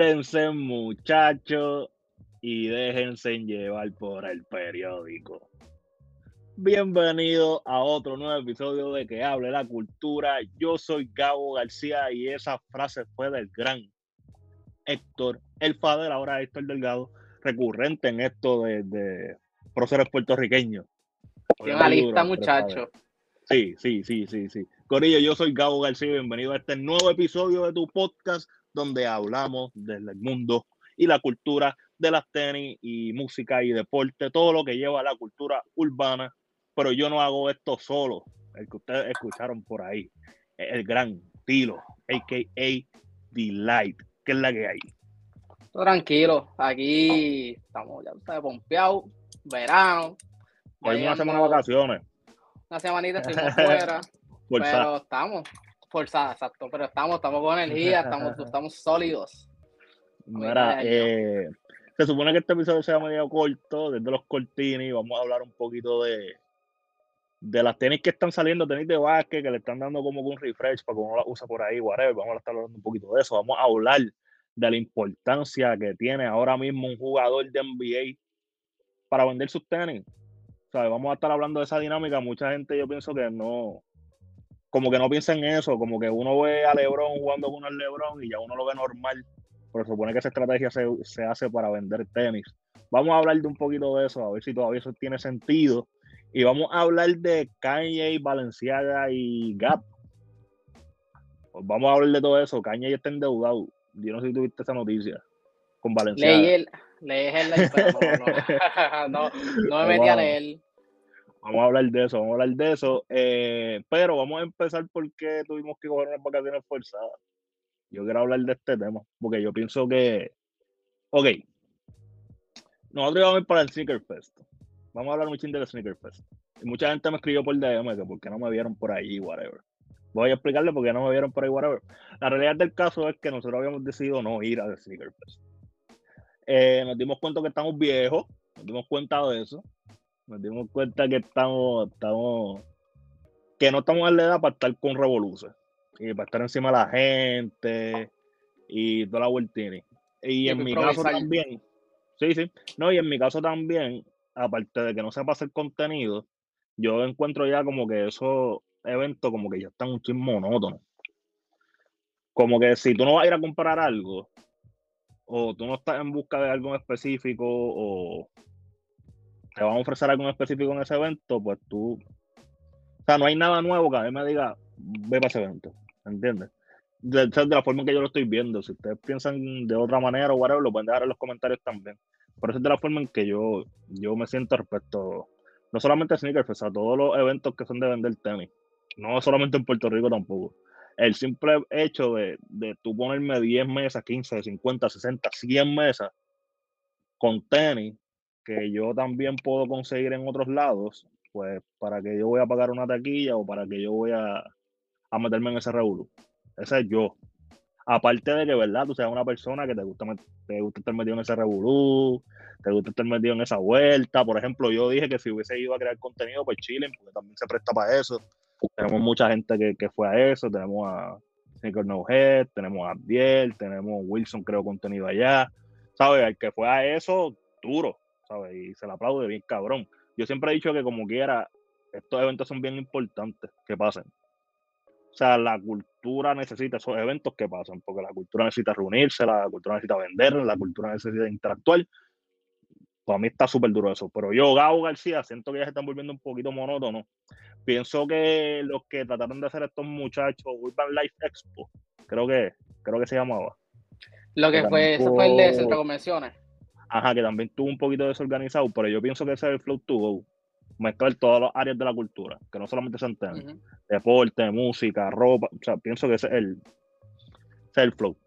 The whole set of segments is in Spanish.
Siéntense, muchachos, y déjense llevar por el periódico. Bienvenido a otro nuevo episodio de Que Hable la Cultura. Yo soy Gabo García y esa frase fue del gran Héctor El Fader, ahora Héctor Delgado, recurrente en esto de próceres puertorriqueños. Tiene una lista, muchacho. Sí. Corillo, yo soy Gabo García y bienvenido a este nuevo episodio de tu podcast donde hablamos del mundo y la cultura de las tenis y música y deporte, todo lo que lleva a la cultura urbana. Pero yo no hago esto solo, el que ustedes escucharon por ahí, el gran Tilo, a.k.a. Delight. ¿Qué es la que hay? Todo tranquilo, aquí estamos, ya sabes, pompeados, verano. Cogimos una semana de vacaciones. Una semanita estuvimos fuera, Forzada. pero estamos forzadas, exacto, pero estamos con energía, estamos sólidos. Mira, se supone que este episodio sea medio corto, desde los cortines, y vamos a hablar un poquito de las tenis que están saliendo, tenis de básquet, que le están dando como un refresh para que uno las usa por ahí, whatever. Vamos a estar hablando un poquito de eso. Vamos a hablar de la importancia que tiene ahora mismo un jugador de NBA para vender sus tenis. O sea, vamos a estar hablando de esa dinámica. Mucha gente, yo pienso que no, como que no piensa en eso, como que uno ve a LeBron jugando con el LeBron y ya uno lo ve normal, pero se supone que esa estrategia se hace para vender tenis. Vamos a hablar de un poquito de eso, a ver si todavía eso tiene sentido. Y vamos a hablar de Kanye, Balenciaga y Gap. Pues vamos a hablar de todo eso. Kanye ya está endeudado. Yo no sé si tuviste esa noticia con Balenciaga. Leí el pero no me metí a leer. Vamos a hablar de eso, pero vamos a empezar porque tuvimos que coger unas vacaciones forzadas. Yo quiero hablar de este tema, porque yo pienso que, ok, nosotros íbamos a ir para el Sneaker Fest. Vamos a hablar mucho del Sneaker Fest. Y mucha gente me escribió por DM que por qué no me vieron por ahí, whatever. Voy a explicarle por qué no me vieron por ahí, whatever. La realidad del caso es que nosotros habíamos decidido no ir al Sneaker Fest. Nos dimos cuenta que estamos viejos, nos dimos cuenta de eso. Nos dimos cuenta que que no estamos en la edad para estar con revoluciones y para estar encima de la gente y toda la vueltini. Y en mi caso también, no, y en mi caso también, aparte de que no sepa hacer contenido, yo encuentro ya como que esos eventos como que ya están un chisme monótono. Como que si tú no vas a ir a comprar algo, o tú no estás en busca de algo en específico, o te van a ofrecer algo en específico en ese evento, pues tú, o sea, no hay nada nuevo que a mí me diga, ve para ese evento, ¿entiendes? De la forma en que yo lo estoy viendo. Si ustedes piensan de otra manera o whatever, lo pueden dejar en los comentarios también. Pero esa es de la forma en que yo me siento respecto, no solamente a Sneaker Fest, a todos los eventos que son de vender tenis. No solamente en Puerto Rico tampoco. El simple hecho de tú ponerme 10 mesas, 15, 50, 60, 100 mesas con tenis que yo también puedo conseguir en otros lados, pues para que yo voy a pagar una taquilla o para que yo voy a meterme en ese revolú. Ese es yo. Aparte de que, ¿verdad? Tú seas una persona que te gusta estar metido en ese revolú, te gusta estar metido en esa vuelta. Por ejemplo, yo dije que si hubiese ido a crear contenido, pues Chile, porque también se presta para eso. Tenemos mucha gente que fue a eso. Tenemos a Sneaker No Head, tenemos a Abdiel, tenemos Wilson, creo, contenido allá. ¿Sabes? El que fue a eso, duro, ¿sabes? Y se le aplaude bien cabrón. Yo siempre he dicho que como quiera, estos eventos son bien importantes que pasen. O sea, la cultura necesita esos eventos que pasan, porque la cultura necesita reunirse, la cultura necesita vender, la cultura necesita interactuar. Para mí está súper duro eso. Pero yo, Gabo García, siento que ya se están volviendo un poquito monótonos. Pienso que los que trataron de hacer estos muchachos, Urban Life Expo, creo que se llamaba. Lo que fue, ese fue el de Centro Convenciones. Ajá, que también tuvo un poquito desorganizado, pero yo pienso que ese es el flow to go. Mezclar todas las áreas de la cultura, que no solamente sean tenis, deporte, música, ropa, o sea, pienso que ese es el flow.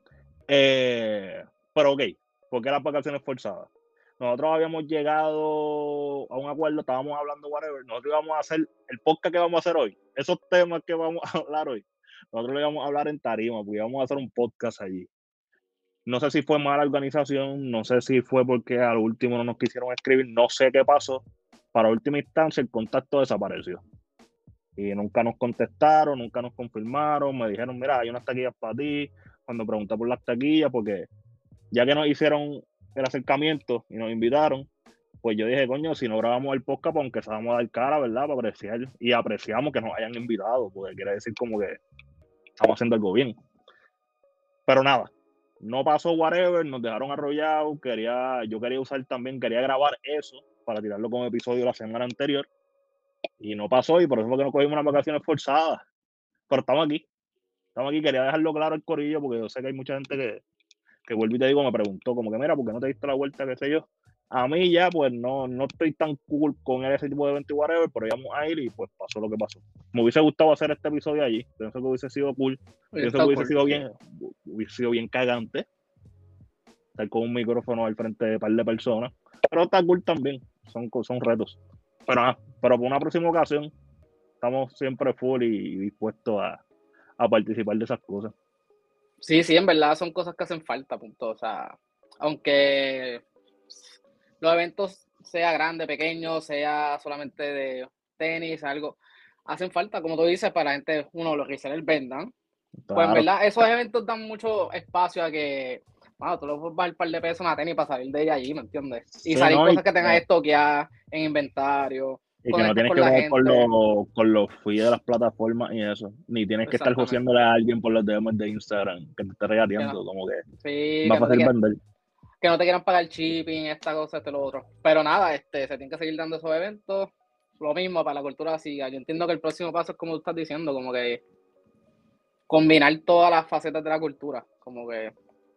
Pero ok, ¿por qué las vacaciones forzadas? Nosotros habíamos llegado a un acuerdo, estábamos hablando whatever, nosotros íbamos a hacer el podcast que vamos a hacer hoy, esos temas que vamos a hablar hoy, nosotros lo íbamos a hablar en tarima, porque íbamos a hacer un podcast allí. No sé si fue mala organización, no sé si fue porque al último no nos quisieron escribir, no sé qué pasó. Para última instancia, el contacto desapareció. Y nunca nos contestaron, nunca nos confirmaron, me dijeron, mira, hay unas taquillas para ti. Cuando pregunté por las taquillas, porque ya que nos hicieron el acercamiento y nos invitaron, pues yo dije, coño, si no grabamos el podcast, pues aunque sabamos dar cara, ¿verdad? Para apreciar, y apreciamos que nos hayan invitado, porque quiere decir como que estamos haciendo algo bien. Pero nada, no pasó whatever, nos dejaron arrollados, yo quería usar también, quería grabar eso para tirarlo como episodio la semana anterior, y no pasó, y por eso fue que nos cogimos unas vacaciones forzadas. Pero estamos aquí, quería dejarlo claro el corillo, porque yo sé que hay mucha gente que vuelvo y te digo, me preguntó, como que mira, ¿por qué no te diste la vuelta, qué sé yo? A mí ya, pues no estoy tan cool con ese tipo de evento y whatever, pero íbamos a ir y pues pasó lo que pasó. Me hubiese gustado hacer este episodio allí, pienso que hubiese sido cool, pienso que hubiese sido bien cagante, estar con un micrófono al frente de un par de personas, pero está cool también, son retos. Pero por una próxima ocasión, estamos siempre full y dispuestos a participar de esas cosas. Sí, en verdad son cosas que hacen falta, punto. O sea, aunque los eventos sea grande, pequeño, sea solamente de tenis, algo, hacen falta, como tú dices, para la gente, uno, los resellers vendan. Pues en Claro. verdad, esos eventos dan mucho espacio a que, bueno, tú le puedes bajar un par de pesos a una tenis para salir de ella allí, ¿me entiendes? Y Sí, salir ¿no? cosas que tengas estoqueadas en inventario, Y que no conectas tienes con que la ver gente. con los feeds de las plataformas y eso. Ni tienes que estar joseándole Exactamente. a alguien por los DMs de Instagram que te esté Que no, regateando. Como que sí, más fácil vender. que no te quieran pagar shipping, esta cosa, lo otro. Pero nada, se tienen que seguir dando esos eventos. Lo mismo para la cultura siga. Yo entiendo que el próximo paso es como tú estás diciendo, como que combinar todas las facetas de la cultura. Como que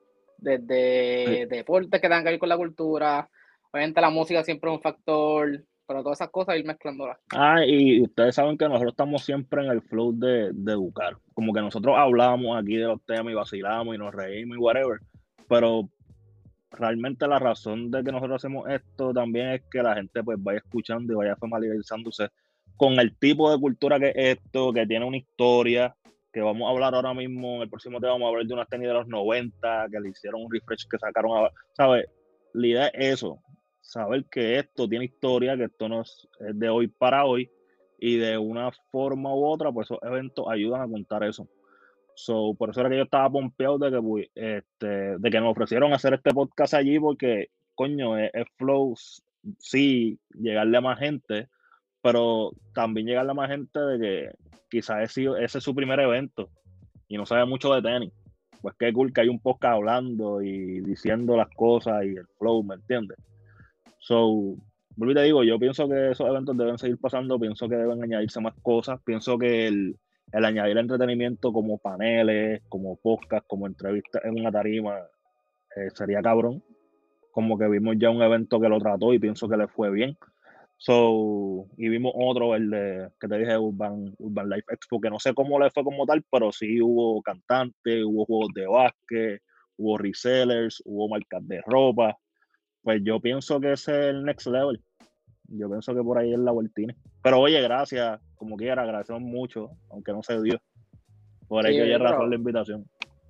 desde deportes que tengan que ver con la cultura. Obviamente la música siempre es un factor, pero todas esas cosas ir mezclándolas. Y ustedes saben que nosotros estamos siempre en el flow de educar. Como que nosotros hablamos aquí de los temas y vacilamos y nos reímos y whatever. Pero realmente la razón de que nosotros hacemos esto también es que la gente pues vaya escuchando y vaya familiarizándose con el tipo de cultura que es esto, que tiene una historia, que vamos a hablar ahora mismo, en el próximo tema vamos a hablar de unas tenis de los 90, que le hicieron un refresh que sacaron, ¿sabes? La idea es eso, saber que esto tiene historia, que esto no es de hoy para hoy, y de una forma u otra, pues esos eventos ayudan a contar eso. So, por eso era que yo estaba pompeado de que, pues, de que nos ofrecieron hacer este podcast allí, porque, coño, es flow, sí, llegarle a más gente, pero también llegarle a más gente de que quizás ese es su primer evento y no sabe mucho de tenis. Pues qué cool que hay un podcast hablando y diciendo las cosas y el flow, ¿me entiendes? So, vuelvo y te digo, yo pienso que esos eventos deben seguir pasando, pienso que deben añadirse más cosas, pienso que el añadir entretenimiento como paneles, como podcast, como entrevistas en una tarima, sería cabrón. Como que vimos ya un evento que lo trató y pienso que le fue bien. So, y vimos otro, el de, que te dije, Urban Life Expo, que no sé cómo le fue como tal, pero sí hubo cantantes, hubo juegos de básquet, hubo resellers, hubo marcas de ropa. Pues yo pienso que ese es el next level. Yo pienso que por ahí es la vueltina. Pero oye, gracias, como quiera, agradecemos mucho, aunque no se dio. Por ahí Sí, que oye razón la pero invitación.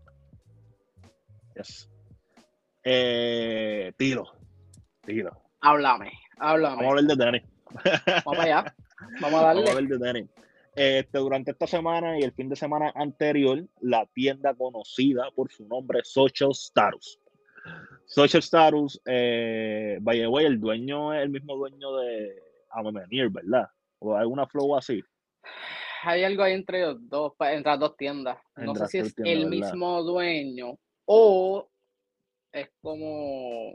Yes. Tiro. háblame. Vamos a hablar de tenis. Vamos para allá. Vamos a Vamos a darle. hablar de tenis. Durante esta semana y el fin de semana anterior, la tienda conocida por su nombre Social Status. Social Status, by the way, el dueño es el mismo dueño de Amemenier, ¿verdad? O alguna flow así. Hay algo ahí entre los dos, entre las dos tiendas. No En sé si Drafter es tienda, el ¿verdad? mismo dueño o es como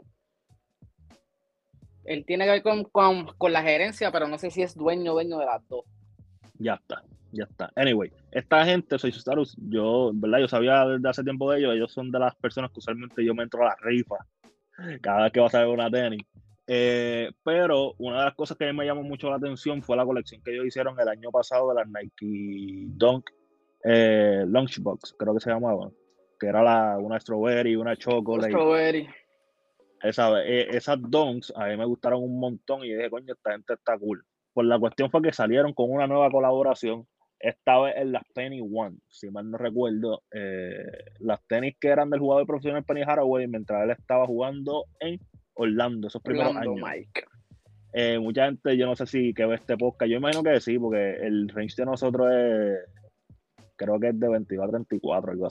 él tiene que ver con la gerencia, pero no sé si es dueño de las dos. Ya está. Anyway, esta gente, Social Status, yo, ¿verdad? Yo sabía desde hace tiempo de ellos son de las personas que usualmente yo me entro a las rifas cada vez que vas a ver una tenis. Pero una de las cosas que a mí me llamó mucho la atención fue la colección que ellos hicieron el año pasado de las Nike Dunk Lunchbox, creo que se llamaban, que era una strawberry, una chocolate. Strawberry. Esas Dunks a mí me gustaron un montón y dije, coño, esta gente está cool. Pues la cuestión fue que salieron con una nueva colaboración, esta vez en las Penny One, si mal no recuerdo, las tenis que eran del jugador profesional Penny Haraway mientras él estaba jugando en Orlando, esos primeros Orlando, años. Mike. Mucha gente, yo no sé si que ve este podcast, yo imagino que sí, porque el range de nosotros es, creo que es de 22 a 34, algo así.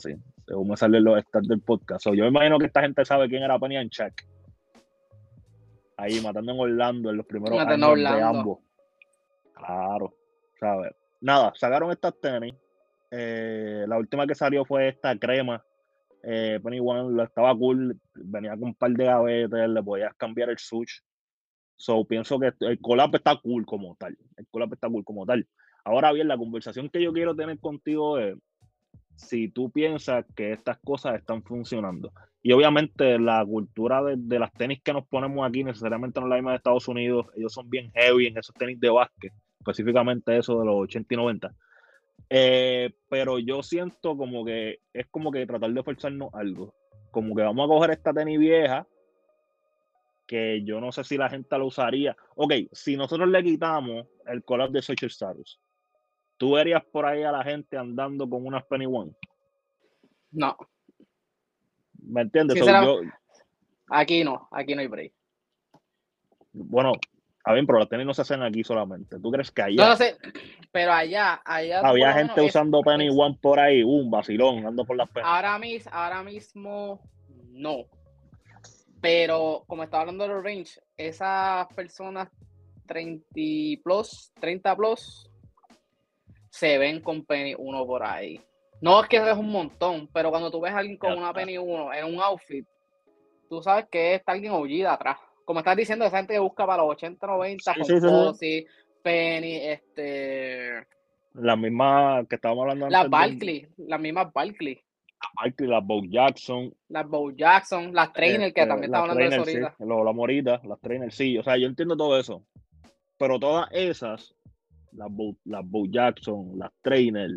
me salen los stats del podcast. Yo me imagino que esta gente sabe quién era Penny and Shaq. Ahí matando en Orlando en los primeros años de ambos. Claro, ¿sabes? Nada, sacaron estas tenis. La última que salió fue esta crema. Penny One estaba cool, venía con un par de gavetes, le podías cambiar el switch. So, pienso que el collab está cool como tal. Ahora bien, la conversación que yo quiero tener contigo es si tú piensas que estas cosas están funcionando. Y obviamente la cultura de las tenis que nos ponemos aquí necesariamente no es la misma de Estados Unidos. Ellos son bien heavy en esos tenis de básquet, específicamente eso de los 80 y 90. Pero yo siento como que es como que tratar de forzarnos algo. Como que vamos a coger esta tenis vieja, que yo no sé si la gente la usaría. Ok, si nosotros le quitamos el collab de Social Status, ¿tú verías por ahí a la gente andando con unas Penny One? No. ¿Me entiendes? Aquí no hay break. Bueno, a ver, pero las tenis no se hacen aquí solamente. ¿Tú crees que allá? No sé, pero allá había gente usando Penny One por ahí, un vacilón, ando por las penas. Ahora mismo no. Pero como estaba hablando de los range, esas personas 30 plus se ven con Penny 1 por ahí. No es que es un montón, pero cuando tú ves a alguien con una Penny 1 en un outfit, tú sabes que está alguien OG atrás. Como estás diciendo, esa gente que busca para los 80, 90, sí. Penny, la misma que estábamos hablando antes. Las mismas Barkley. Las Bo Jackson. Las Trainer, que también estamos hablando de eso ahorita. Sí, la morita, las Trainer, sí. O sea, yo entiendo todo eso. Pero todas esas, las Bo Jackson, las Trainer,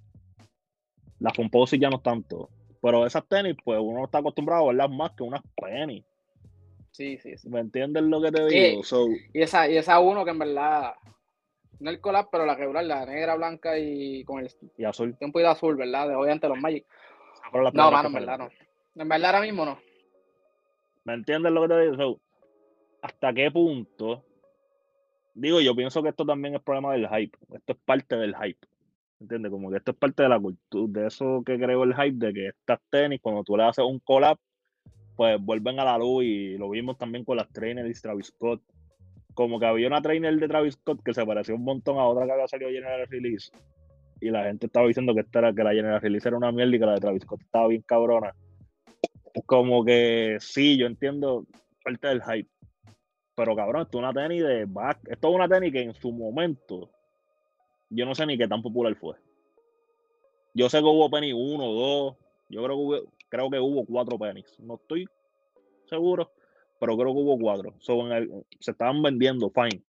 las Fomposi ya no tanto. Pero esas tenis, pues uno está acostumbrado a verlas más que unas Penny. Sí. ¿Me entiendes lo que te digo? Y esa uno que en verdad, no el collab, pero la regular, la negra, blanca y con el y azul. Un poquito azul, ¿verdad? De obviamente los Magic. No, mano, en verdad no. En verdad ahora mismo no. ¿Me entiendes lo que te digo? ¿Hasta qué punto? Digo, yo pienso que esto también es problema del hype. Esto es parte del hype. ¿Entiendes? Como que esto es parte de la cultura, de eso que creó el hype, de que estas tenis, cuando tú le haces un collab, pues vuelven a la luz, y lo vimos también con las trainers y Travis Scott. Como que había una trainer de Travis Scott que se parecía un montón a otra que había salido General Release, y la gente estaba diciendo que que la General Release era una mierda y que la de Travis Scott estaba bien cabrona. Como que sí, yo entiendo parte del hype, pero cabrón, esto es una tenis esto es una tenis que en su momento yo no sé ni qué tan popular fue. Yo sé que hubo Penny 1, 2, yo creo que hubo 4 pennies. No estoy seguro, pero creo que hubo 4. Se estaban vendiendo, fine.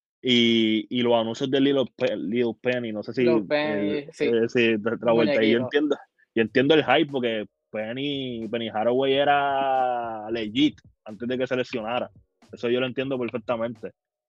Y los anuncios de Little Penny, no sé si la vuelta. Y yo entiendo el hype, porque Penny Haraway era legit antes de que se lesionara. Eso yo lo entiendo perfectamente.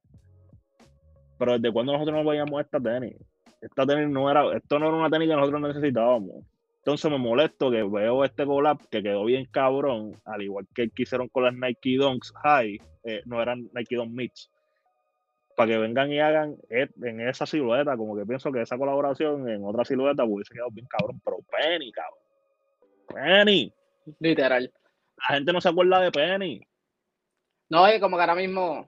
Pero ¿desde cuándo nosotros no veíamos esta tenis? Esto no era una tenis que nosotros necesitábamos. Entonces me molesto que veo este collab que quedó bien cabrón, al igual que el que hicieron con las Nike Dunks High, no eran Nike Dunk Mix, para que vengan y hagan en esa silueta. Como que pienso que esa colaboración en otra silueta hubiese quedado bien cabrón, pero Penny, cabrón. Penny. Literal. La gente no se acuerda de Penny. No, y como que ahora mismo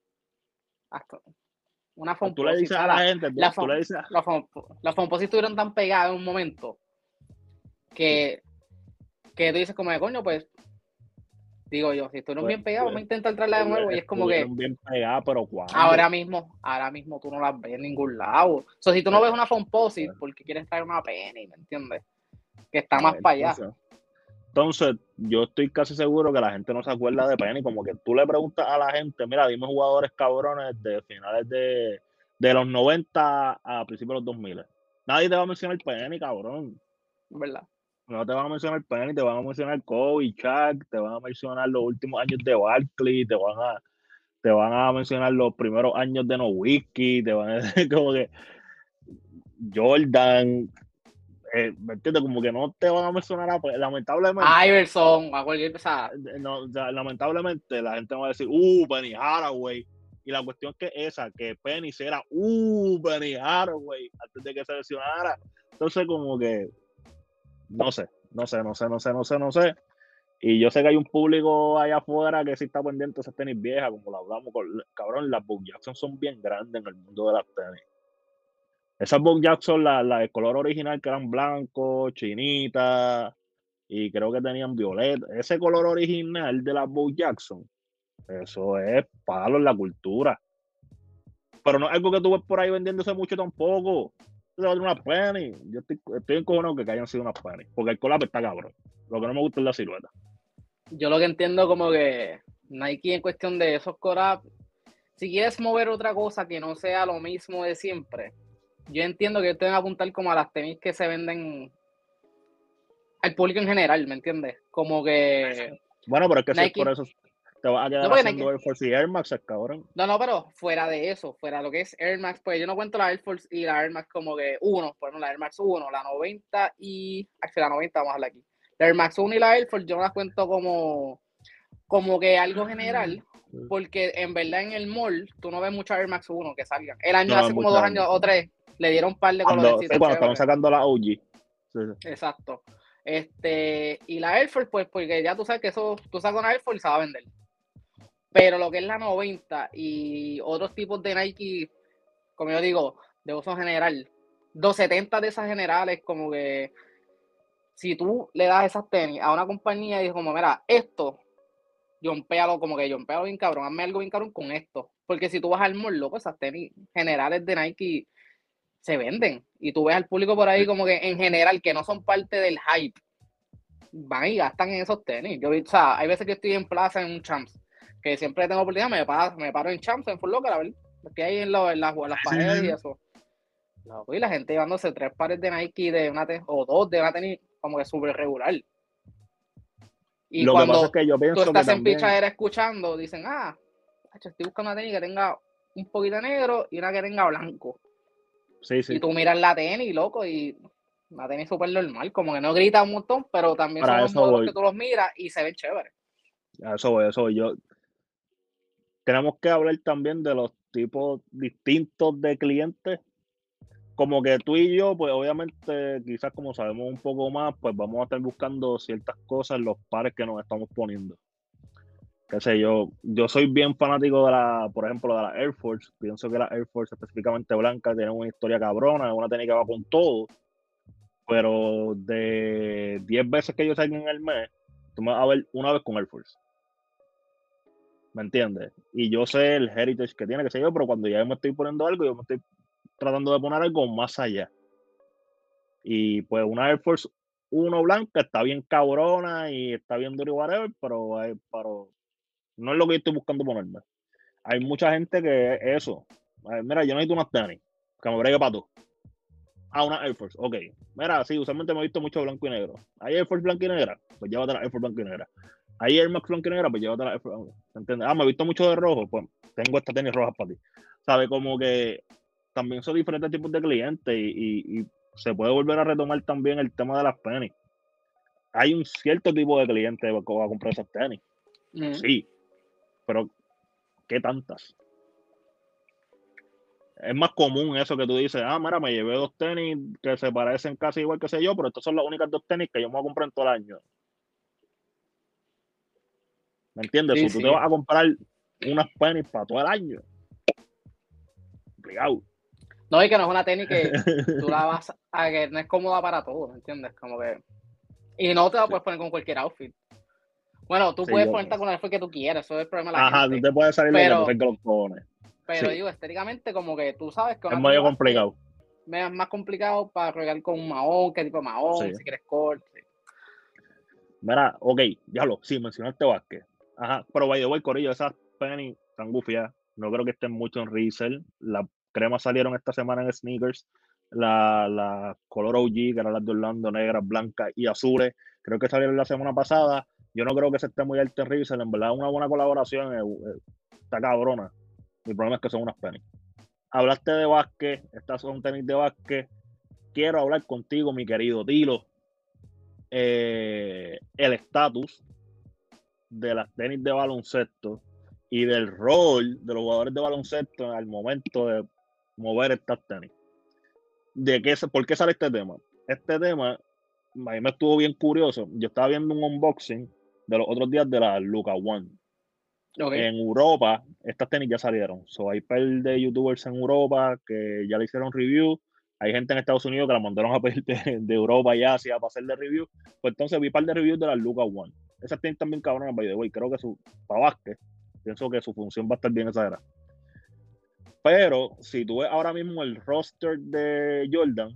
una Fomposi. Tú le dices a la gente, las Fomposi estuvieron tan pegadas en un momento que tú dices como de coño, pues digo yo, si estuvieron bien pegados, vamos a intentar traerla de nuevo. Y es como que bien pegadas, pero ¿cuándo? ahora mismo tú no las ves en ningún lado. O sea, si tú no ves una Fomposi porque quieres traer una Penny, ¿me entiendes? Que está más para allá. Entonces, yo estoy casi seguro que la gente no se acuerda de Penny. Como que tú le preguntas a la gente, mira, dime jugadores cabrones de finales de los 90 a principios de los 2000. Nadie te va a mencionar Penny, cabrón. ¿Verdad? No te van a mencionar Penny, te van a mencionar Kobe, Shaq, te van a mencionar los últimos años de Barkley, te van a mencionar los primeros años de Nowitzki, te van a decir como que Jordan. ¿Me entiendes? Como que no te van a mencionar lamentablemente. Iverson, a cualquier persona. No, o sea, lamentablemente la gente va a decir, Penny Haraway. Y la cuestión es que Penny era, Penny Haraway, antes de que se lesionara. Entonces, como que, no sé. No sé. Y yo sé que hay un público allá afuera que sí está pendiente de esas tenis viejas, como lo hablamos, cabrón, las Bo Jackson son bien grandes en el mundo de las tenis. Esas Bo Jackson, la de color original, que eran blancos, chinitas, y creo que tenían violeta. Ese color original de las Bo Jackson, eso es palo en la cultura. Pero no es algo que tú ves por ahí vendiéndose mucho tampoco. Eso va a una penny. Yo estoy encojonado que hayan sido unas penny, porque el collab está cabrón. Lo que no me gusta es la silueta. Yo lo que entiendo como que Nike en cuestión de esos collabs, si quieres mover otra cosa que no sea lo mismo de siempre, yo entiendo que deben apuntar como a las tenis que se venden al público en general, ¿me entiendes? Como que Bueno, pero es que si es por Nike, eso te vas a no quedar porque haciendo Nike, Air Force y Air Max, cabrón. no, pero fuera de eso, fuera de lo que es Air Max, pues yo no cuento la Air Force y la Air Max como que uno, por ejemplo, la Air Max 1, la 90 y, actually, la 90 vamos a hablar aquí. La Air Max 1 y la Air Force yo no las cuento como que algo general, porque en verdad en el mall tú no ves muchas Air Max 1 que salgan. El año, No, hace como 2 años o 3, le dieron un par de cuando colorecitos estaban chéveres. sacando la OG. Sí. Exacto. Y la Air Force, pues, porque ya tú sabes que eso, tú sacas una Air Force y se va a vender. Pero lo que es la 90 y otros tipos de Nike, como yo digo, de uso general, 270 de esas generales, como que si tú le das esas tenis a una compañía y dices como, mira, esto, jompealo bien cabrón, hazme algo bien cabrón con esto. Porque si tú vas al mall, loco, esas tenis generales de Nike se venden. Y tú ves al público por ahí como que en general, que no son parte del hype, van y gastan en esos tenis. Yo, o sea, hay veces que estoy en plaza en un Champs, que siempre tengo oportunidad, me paro en Champs, en Full Locker, a ver, estoy ahí en las paredes y eso. Y la gente llevándose 3 pares de Nike de una o 2 de una tenis como que súper regular. Y Lo que pasa es cuando que yo tú pienso que estás en también. pichadera escuchando, dicen, estoy buscando una tenis que tenga un poquito negro y una que tenga blanco. Sí. Y tú miras la tenis, loco, y la tenis súper normal, como que no grita un montón, pero también son Para los eso modelos que voy. tú los miras y se ven chéveres. A eso voy. Tenemos que hablar también de los tipos distintos de clientes. Como que tú y yo, pues obviamente, quizás como sabemos un poco más, pues vamos a estar buscando ciertas cosas en los pares que nos estamos poniendo. Qué sé yo soy bien fanático por ejemplo, de la Air Force. Pienso que la Air Force, específicamente blanca, tiene una historia cabrona, es una técnica que va con todo. Pero de 10 veces que yo salga en el mes, tú me vas a ver una vez con Air Force. ¿Me entiendes? Y yo sé el heritage que tiene, que sé yo, pero cuando ya me estoy poniendo algo, yo me estoy tratando de poner algo más allá. Y pues una Air Force 1 blanca está bien cabrona y está bien duro y whatever, pero no es lo que yo estoy buscando ponerme. Hay mucha gente que eso. Mira, yo necesito unas tenis, que me bregue para todo. Una Air Force, ok. Mira, sí, usualmente me he visto mucho blanco y negro. ¿Hay Air Force blanco y negra? Pues llévate la Air Force blanco y negra. ¿Hay Air Max blanco y negra? Pues llévate la Air Force. ¿Entiendes? Me he visto mucho de rojo, pues tengo estas tenis rojas para ti. ¿Sabes? Como que también son diferentes tipos de clientes y se puede volver a retomar también el tema de las tenis. Hay un cierto tipo de cliente que va a comprar esas tenis. Sí, pero ¿qué tantas? Es más común eso que tú dices, mira, me llevé 2 tenis que se parecen casi igual que sé yo, pero estas son las únicas 2 tenis que yo me voy a comprar en todo el año. ¿Me entiendes? Sí, O tú te sí. vas a comprar unas tenis para todo el año. Complicado. No, y que no es una tenis que tú la vas a que no es cómoda para todo, ¿me entiendes? Como que. Y no te la puedes poner con cualquier outfit. Bueno, tú Sí, puedes yo. ponerte con el outfit que tú quieras, eso es el problema de la Ajá, tú gente. te puedes salir lo que te Pero, salga los cojones. pero Sí, digo, estéticamente, como que tú sabes que es una tenis medio Vázquez complicado. es más complicado para regar con un mahón, qué tipo de mahón, Sí. si quieres corte. Mira, ok, diablo, sí, mencionaste Vázquez. Ajá, pero by the way, corillo, esas tenis están gufiadas. No creo que estén mucho en resell. Las cremas salieron esta semana en sneakers. La color OG, que eran las de Orlando, negras, blancas y azules, creo que salieron la semana pasada. Yo no creo que se esté muy alto en resell. En verdad, una buena colaboración está cabrona. Mi problema es que son unas tenis. Hablaste de Vázquez, estas son tenis de Vázquez. Quiero hablar contigo, mi querido Tilo. El estatus de las tenis de baloncesto y del rol de los jugadores de baloncesto al momento de mover estas tenis. ¿Por qué sale este tema? Este tema mí me estuvo bien curioso. Yo estaba viendo un unboxing de los otros días de la Luka One. Okay. En Europa, estas tenis ya salieron. So, hay par de youtubers en Europa que ya le hicieron review. Hay gente en Estados Unidos que la mandaron a pedir de Europa y Asia para hacerle review. Pues entonces vi un par de reviews de las Luka One. Esas tenis también cabronas, by the way. Creo que para básquet, pienso que su función va a estar bien exagerada. Pero si tú ves ahora mismo el roster de Jordan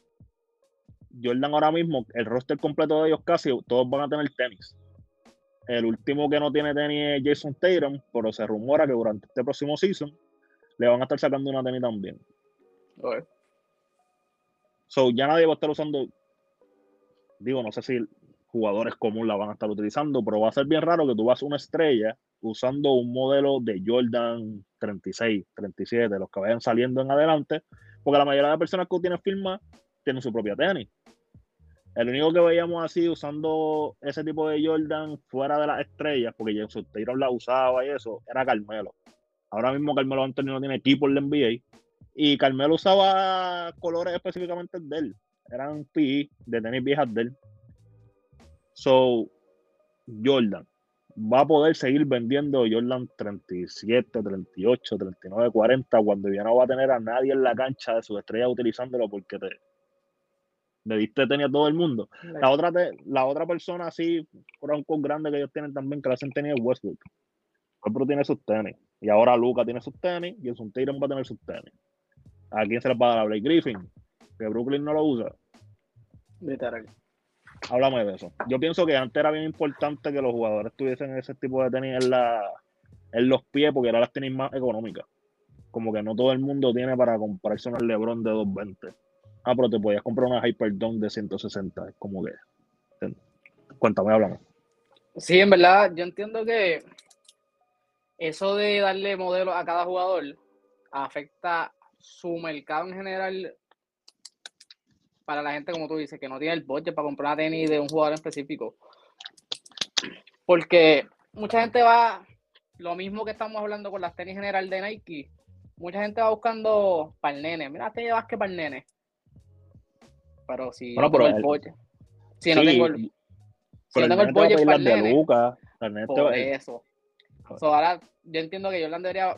ahora mismo, el roster completo de ellos casi, todos van a tener tenis. El último que no tiene tenis es Jason Tatum, pero se rumora que durante este próximo season le van a estar sacando una tenis también. Okay. So, ya nadie va a estar usando, digo, no sé si jugadores comunes la van a estar utilizando, pero va a ser bien raro que tú vas a una estrella usando un modelo de Jordan 36, 37, los que vayan saliendo en adelante, porque la mayoría de las personas que tienen firma tienen su propia tenis. El único que veíamos así usando ese tipo de Jordan fuera de las estrellas, porque Jason Taylor la usaba y eso, era Carmelo. Ahora mismo Carmelo Anthony no tiene equipo en la NBA y Carmelo usaba colores específicamente de él. Eran PE de tenis viejas de él. So, Jordan va a poder seguir vendiendo Jordan 37, 38, 39, 40 cuando ya no va a tener a nadie en la cancha de sus estrellas utilizándolo porque le diste tenis a todo el mundo. La otra persona así, con grande que ellos tienen también, que le hacen tenis es Westbrook. Westbrook tiene sus tenis. Y ahora Luka tiene sus tenis y Jason Tatum va a tener sus tenis. ¿A quién se les va a dar? A Blake Griffin, que Brooklyn no lo usa. Literal. Háblame de eso. Yo pienso que antes era bien importante que los jugadores tuviesen ese tipo de tenis en los pies porque eran las tenis más económicas. Como que no todo el mundo tiene para comprarse una LeBron de 220. Ah, pero te podías comprar una Hyperdome de 160. Es como que... Cuéntame, háblame. Sí, en verdad, yo entiendo que eso de darle modelos a cada jugador afecta su mercado en general para la gente, como tú dices, que no tiene el budget para comprar una tenis de un jugador en específico. Porque mucha gente va, lo mismo que estamos hablando con las tenis general de Nike, mucha gente va buscando para el nene. Mira, tenis de básquet para el nene. Pero si Bueno, no tengo pero el budget, si sí, no tengo el, si pero no el tengo el nene te va a budget pedir para las el de nene, Luka. El nene te por va, eso. So, ahora yo entiendo que Jordan debería,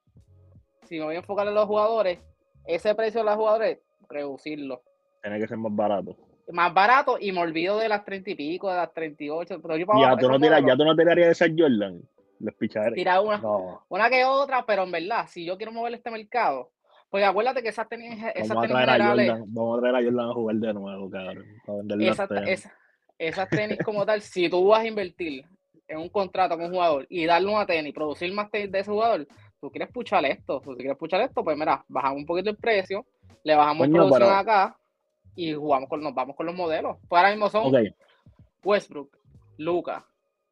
si me voy a enfocar en los jugadores, ese precio de los jugadores, reducirlo. tiene que ser más barato. Más barato y me olvido de las 30 y pico, de las 38, pero yo para Ya abajo, tú esos no tiras, modelos, ya tú no tirarías esas Jordan. Les picharé. tirar No, una que otra, pero en verdad, si yo quiero mover este mercado, pues acuérdate que esas tenis vamos a traer generales, a Jordan a jugar de nuevo, cabrón. Para vender las tenis. esas tenis como tal, si tú vas a invertir en un contrato con un jugador y darle una tenis, producir más tenis de ese jugador, tú quieres puchar esto, pues mira, bajamos un poquito el precio, le bajamos Coño, producción pero, acá y nos vamos con los modelos. Pues ahora mismo son ok, Westbrook, Luka,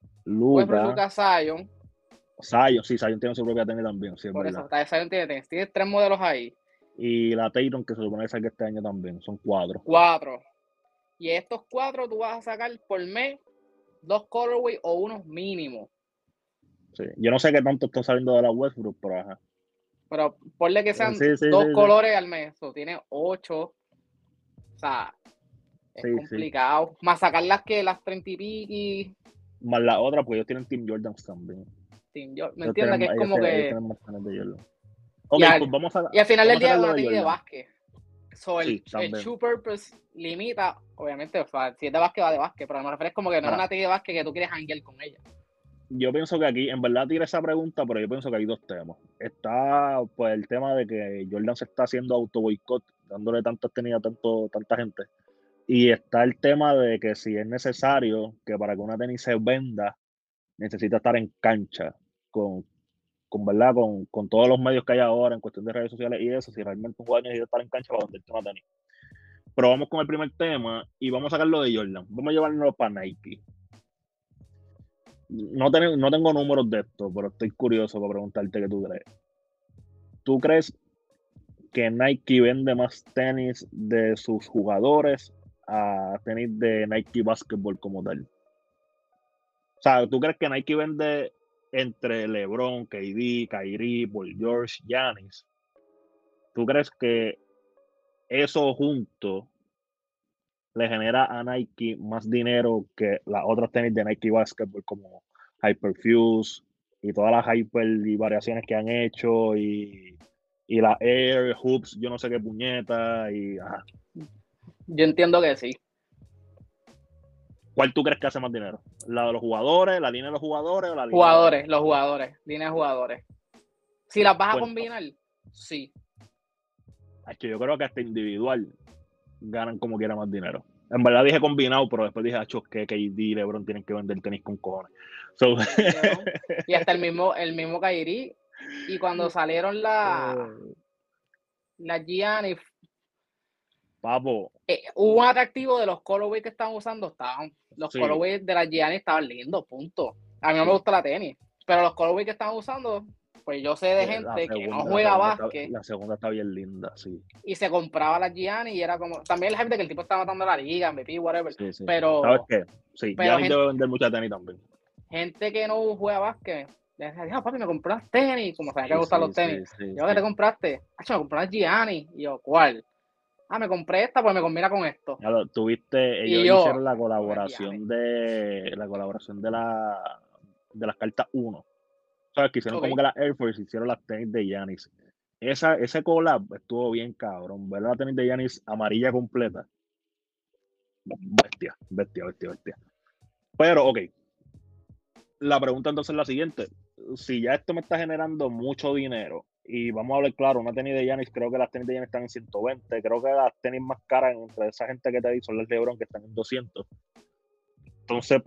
Luka, Zion. Zion, sí, Zion tiene su propia tenis también, sí, es Por verdad. eso, Zion tienes 3 modelos ahí. Y la Tatum, que se supone que saque este año también, son 4. 4. Y estos 4 tú vas a sacar por mes 2 colorway o unos mínimos. Sí. Yo no sé qué tanto están saliendo de la Westbrook, pero ajá. Pero ponle que sean Sí, sí, 2 sí, sí. colores al mes. Eso tiene 8. O sea, es Sí, sí. complicado. Más sacar las 30 y piqui. Más la otra, pues ellos tienen Team Jordans también. ¿Me entiendes? Que es como Ellos que. tienen más tenis de Jordan. Y Ok, pues al final del vamos a día es sacar lo una de tenis de Jordan. básquet. So, el Sí, también. true purpose limita, obviamente, o sea, si es de básquet, va de básquet, pero me refiero como que no es una tenis de básquet que tú quieres hanguear con ella. Yo pienso que aquí, en verdad tira esa pregunta, pero yo pienso que hay dos temas. Está pues el tema de que Jordan se está haciendo auto boicot, dándole tantas tenis a tanta gente. Y está el tema de que si es necesario que para que una tenis se venda, necesita estar en cancha ¿verdad? Con todos los medios que hay ahora en cuestión de redes sociales y eso, si realmente un jugador necesita estar en cancha para venderte una tenis. Pero vamos con el primer tema y vamos a sacarlo de Jordan. Vamos a llevarlo para Nike. No tengo números de esto, pero estoy curioso para preguntarte qué tú crees. ¿Tú crees que Nike vende más tenis de sus jugadores a tenis de Nike Basketball como tal? O sea, ¿tú crees que Nike vende entre LeBron, KD, Kyrie, Paul George, Giannis? ¿Tú crees que eso junto le genera a Nike más dinero que las otras tenis de Nike Basketball como Hyperfuse y todas las Hyper y variaciones que han hecho y las Air Hoops, yo no sé qué puñeta y ajá. Yo entiendo que sí. ¿Cuál tú crees que hace más dinero? ¿La de los jugadores, la línea de los jugadores o la línea Jugadores, los jugadores, línea de jugadores. Si las vas a Pues, combinar, sí. es que yo creo que hasta individual ganan como quiera más dinero. En verdad dije combinado, pero después dije, achos, que KD y LeBron tienen que vender tenis con cojones. So, Y hasta el mismo Kyrie. Y cuando salieron las Giannis, papo, hubo un atractivo de los colorways que estaban usando. Los sí, colorways de las Giannis estaban lindos, punto. A mí no sí. me gusta la tenis, pero los colorways que estaban usando, pues yo sé de gente que no juega básquet. La segunda está bien linda, sí. Y se compraba las Giannis y era como. También la gente que el tipo estaba matando la liga, MVP, whatever. Sí, sí. Pero. ¿Sabes qué? Sí, pero Giannis debe vender mucha tenis también. gente que no juega básquet, le decía, papi, me compré las tenis, como sabía que me gustan los tenis. Sí, Yo, ¿qué te compraste? Me compré las Gianni. Y yo, ¿cuál? Me compré esta, pues me combina con esto. Ya lo tuviste, ellos Y yo, hicieron la colaboración de las cartas 1. ¿Sabes? Que hicieron como que las Air Force, hicieron las tenis de Giannis. Ese collab estuvo bien cabrón. Ver la tenis de Giannis amarilla completa. Bestia. Pero, ok. La pregunta entonces es la siguiente. Si ya esto me está generando mucho dinero, y vamos a hablar claro, una tenis de Giannis, creo que las tenis de Giannis están en 120, creo que las tenis más caras entre esa gente que te di son las LeBron que están en 200. Entonces,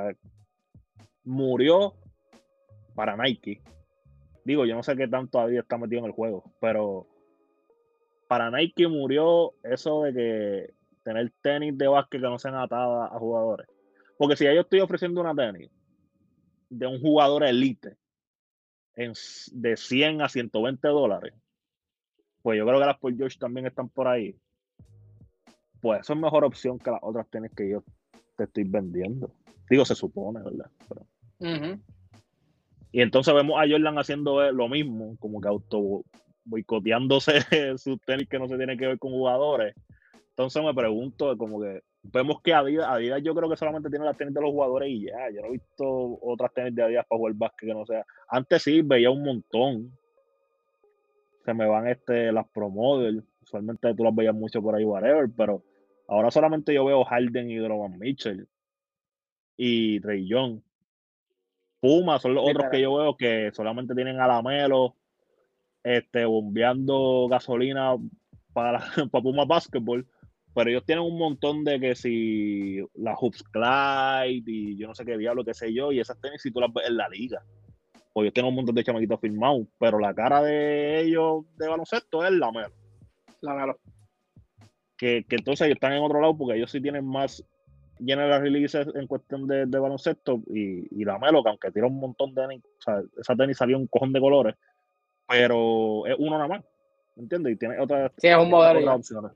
murió para Nike. Digo, yo no sé qué tanto todavía está metido en el juego, pero para Nike murió eso de que tener tenis de básquet que no sean atadas a jugadores. Porque si yo estoy ofreciendo una tenis de un jugador elite de 100 a 120 dólares, pues yo creo que las Paul George también están por ahí. Pues eso es mejor opción que las otras tenis que yo te estoy vendiendo. Digo, se supone, ¿verdad? Pero... Y entonces vemos a Jordan haciendo lo mismo, como que auto boicoteándose sus tenis que no se tienen que ver con jugadores. Entonces me pregunto, como que vemos que Adidas yo creo que solamente tiene las tenis de los jugadores y ya. Yo no he visto otras tenis de Adidas para jugar básquet que no sea. Antes sí veía un montón. Se me van las Pro Model. Usualmente tú las veías mucho por ahí, whatever, pero ahora solamente yo veo Harden y Donovan Mitchell y Trey Young. Puma son los otros que yo veo que solamente tienen a Lamelo bombeando gasolina para Puma Basketball, pero ellos tienen un montón de que si la Hoops Clyde y yo no sé qué diablo, qué sé yo, y esas tenis si tú las ves en la liga. Pues ellos tienen un montón de chamaquitos firmados, pero la cara de ellos de baloncesto es Lamelo. Que entonces ellos están en otro lado porque ellos sí tienen más general releases en cuestión de baloncesto y Lamelo, que aunque tira un montón de tenis, o sea, esa tenis salió un cojón de colores, pero es uno nada más, ¿entiendes? Y tiene otras opciones.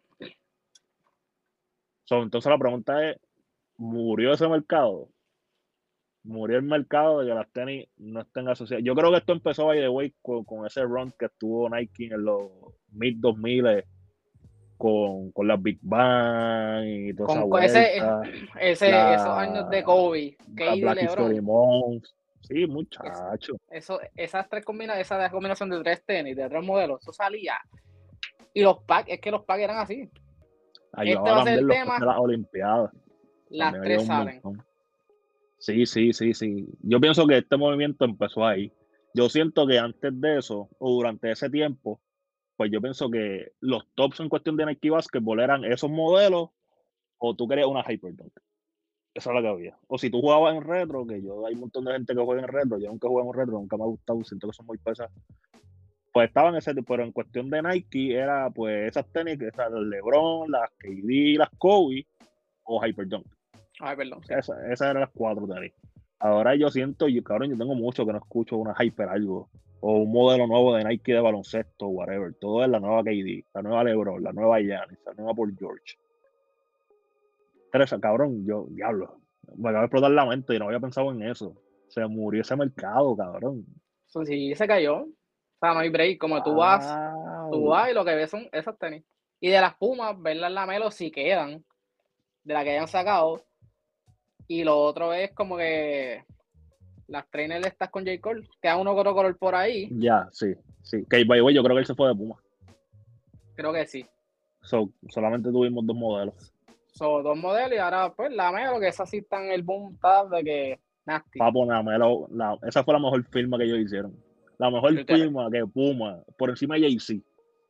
Entonces la pregunta es, ¿murió ese mercado? ¿Murió el mercado de que las tenis no estén asociadas? Yo creo que esto empezó, by the way, con ese run que estuvo Nike en los mid-2000 con las Big Bang y toda esa vuelta. Esos años de Kobe, Black History Month. Sí, muchacho. Esa combinación de 3 tenis, de 3 modelos, eso salía. Y los packs, es que los packs eran así. Ayudaba va a ser el tema de las Olimpiadas. Las 3 salen. Sí. Yo pienso que este movimiento empezó ahí. Yo siento que antes de eso, o durante ese tiempo, pues yo pienso que los tops en cuestión de Nike Basketball eran esos modelos, o tú querías una Hyperdunk. Esa es la que había. O si tú jugabas en retro, que hay un montón de gente que juega en retro, yo nunca jugué en retro, nunca me ha gustado, siento que son muy pesadas. Pues estaban ese tipo, pero en cuestión de Nike era pues esas tenis, las LeBron, las KD, las Kobe o Hyperdunk. Sí. Esas eran las 4 tenis. Ahora yo siento, cabrón, yo tengo mucho que no escucho una Hyper algo, o un modelo nuevo de Nike de baloncesto, whatever. Todo es la nueva KD, la nueva LeBron, la nueva Giannis, la nueva Paul George. Teresa, cabrón, diablo, me acaba de explotar la mente y no había pensado en eso. Se murió ese mercado, cabrón. Sí, se cayó. O sea, no hay break. Como tú vas y lo que ves son esas tenis. Y de las Pumas, verlas en Lamelo sí quedan. de la que hayan sacado. Y lo otro es como que las trainers estas con J. Cole, queda uno con otro color por ahí. Ya, sí. Que by the way, yo creo que él se fue de Puma. Creo que sí. Solamente tuvimos 2 modelos. Son 2 modelos y ahora pues la Melo, que esa sí está en el boom tab de que nasty. Papo, esa fue la mejor firma que ellos hicieron. La mejor Literal. firma que Puma, por encima de Jay-Z.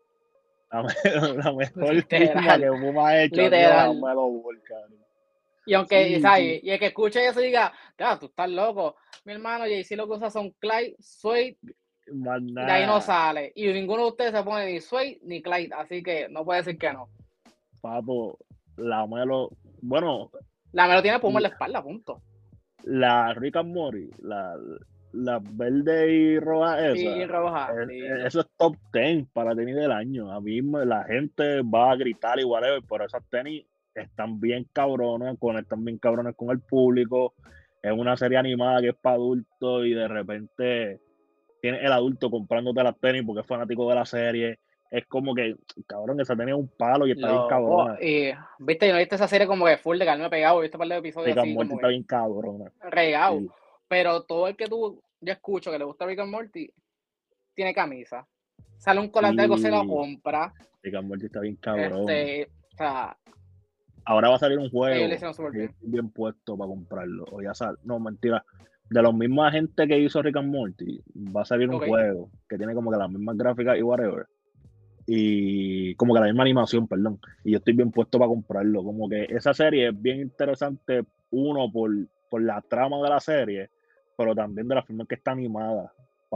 La mejor Literal. firma que Puma ha hecho ha sido la Melo Ball, cabrón. Y aunque, Sí, ¿sabes? Y el que escuche eso diga, claro, tú estás loco. Mi hermano, Jay-Z lo que usa son Clyde, Suede, más y de ahí no nada. sale. Y ninguno de ustedes se pone ni Suede ni Clyde, así que no puede decir que no. Papo, la Melo, bueno, La Melo tiene Puma en la espalda, punto. la Rick and Morty, la verde y roja esa, Y roja. Sí. eso es top 10 para tenis del año. A mí la gente va a gritar y whatever, pero esas tenis están bien cabronas, conectan bien cabrones con el público. Es una serie animada que es para adultos y de repente tiene el adulto comprándote las tenis porque es fanático de la serie. Es como que, cabrón, esa tenis es un palo y está bien cabrona. Y, viste, no viste esa serie como que full de carne pegado, viste un par de episodios Rick and así Morty como está que bien cabrona. regado. Sí. Pero todo el que yo escucho que le gusta Rick and Morty tiene camisa. Sale un collab de algo, se lo compra. Rick and Morty está bien cabrón. O sea, ahora va a salir un juego ellos le hicieron súper que bien. estoy bien puesto para comprarlo. O ya sale. No, mentira. De los mismos agentes que hizo Rick and Morty, va a salir un juego que tiene como que las mismas gráficas y whatever. Y como que la misma animación, perdón. Y yo estoy bien puesto para comprarlo. Como que esa serie es bien interesante, uno, por la trama de la serie, pero también de la forma en que está animada.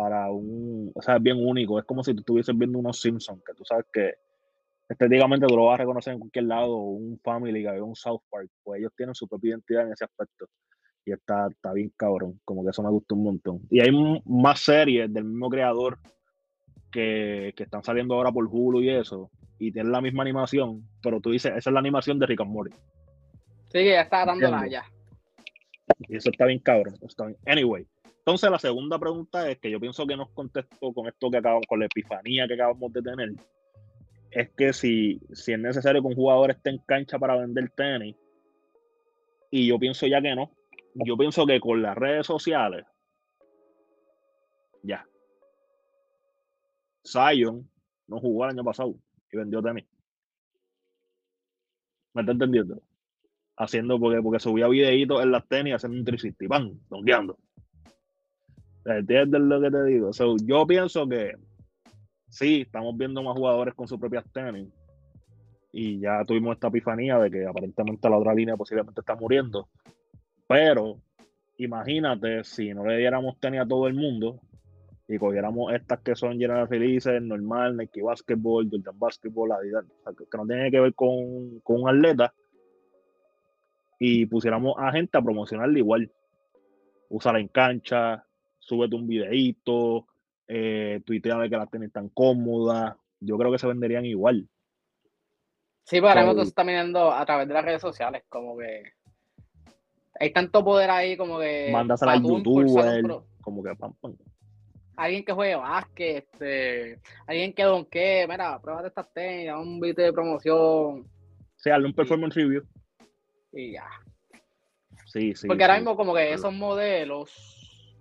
O sea, es bien único. Es como si tú estuvieses viendo unos Simpsons, que tú sabes que estéticamente tú lo vas a reconocer en cualquier lado, un Family Guy, un South Park, pues ellos tienen su propia identidad en ese aspecto. Y está bien cabrón, como que eso me gustó un montón. Y hay más series del mismo creador que están saliendo ahora por Hulu y eso, y tienen la misma animación, pero tú dices, esa es la animación de Rick and Morty. Sí, que ya está dándola ya. Y eso está bien cabrón. Anyway, entonces la segunda pregunta es que yo pienso que nos contestó con esto que acabamos, con la epifanía que acabamos de tener, es que si es necesario que un jugador esté en cancha para vender tenis, y yo pienso ya que no. Yo pienso que con las redes sociales, ya. Zion no jugó el año pasado y vendió tenis. ¿Me está entendiendo? Haciendo porque subía videitos en las tenis haciendo un 360, ¡pam! Donkeando. ¿Entiendes lo que te digo? Yo pienso que sí, estamos viendo más jugadores con sus propias tenis. Y ya tuvimos esta epifanía de que aparentemente la otra línea posiblemente está muriendo. Pero imagínate si no le diéramos tenis a todo el mundo y cogiéramos estas que son General Releases, normal, Nike Basketball, Jordan Basketball, Adidas, o sea, que no tiene que ver con un atleta, y pusiéramos a gente a promocionarle igual. Úsala en cancha, súbete un videíto, tuitea de que las tenis están cómodas. Yo creo que se venderían igual. Sí, pero ahora mismo se está mirando a través de las redes sociales, como que hay tanto poder ahí, como que Mándasela al youtuber, como que pam, pam. Alguien que juegue básquet, alguien que donkee, mira, pruébate estas tenis, dame un video de promoción. Sí, hazle un performance review. Y ya. Sí. Porque ahora mismo como que esos modelos